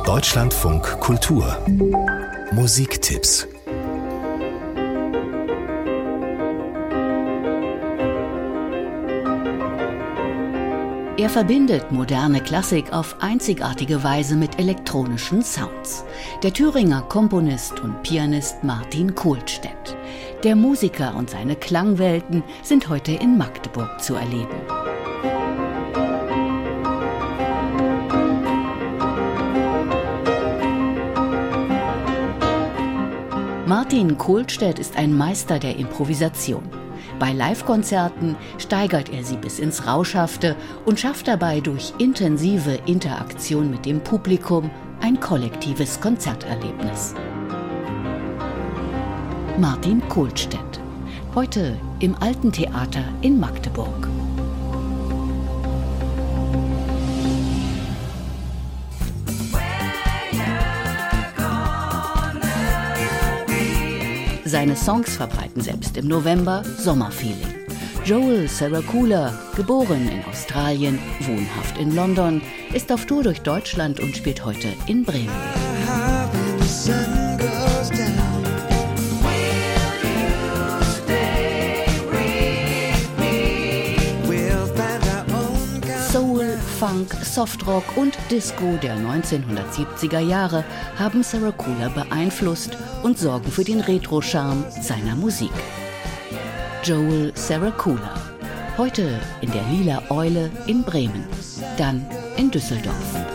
Deutschlandfunk Kultur Musiktipps. Er verbindet moderne Klassik auf einzigartige Weise mit elektronischen Sounds. Der Thüringer Komponist und Pianist Martin Kohlstedt. Der Musiker und seine Klangwelten sind heute in Magdeburg zu erleben. Martin Kohlstedt ist ein Meister der Improvisation. Bei Live-Konzerten steigert er sie bis ins Rauschhafte und schafft dabei durch intensive Interaktion mit dem Publikum ein kollektives Konzerterlebnis. Martin Kohlstedt, heute im Alten Theater in Magdeburg. Seine Songs verbreiten selbst im November Sommerfeeling. Joel Saracula, geboren in Australien, wohnhaft in London, ist auf Tour durch Deutschland und spielt heute in Bremen. Soul, Funk, Softrock und Disco der 1970er Jahre haben Saracula beeinflusst und sorgen für den Retro-Charme seiner Musik. Joel Saracula, heute in der Lila Eule in Bremen, dann in Düsseldorf.